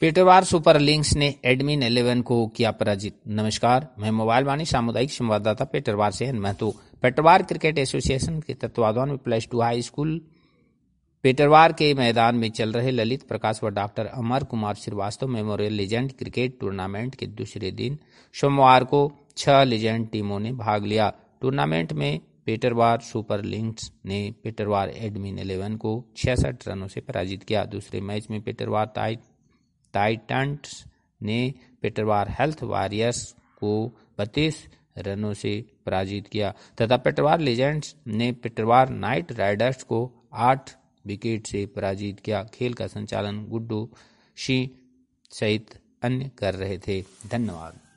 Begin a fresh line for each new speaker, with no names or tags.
Petarwar super links ने admin 11 को किया पराजित। नमस्कार, मैं मोबाइल वाणी सामुदायिक संवाददाता पेटरवार से महतो। पेटरवार क्रिकेट एसोसिएशन के तत्वाधान में +2 हाई स्कूल पेटरवार के मैदान में चल रहे ललित प्रकाश व doctor Amar Kumar Srivastava memorial legend cricket tournament के दूसरे दिन सोमवार को 6 लीजेंड टीमों ने भाग लिया। टूर्नामेंट में पेटरवार सुपर लिंक्स ने पेटरवार एडमिन 11 को 66 रनों से पराजित किया। दूसरे मैच में पेटरवार टाइटंस ने पेटरवार हेल्थ वॉरियर्स को 32 रनों से पराजित किया तथा पेटरवार लीजेंड्स ने पेटरवार नाइट राइडर्स को 8 विकेट से पराजित किया। खेल का संचालन गुड्डू सिंह सहित अन्य कर रहे थे। धन्यवाद।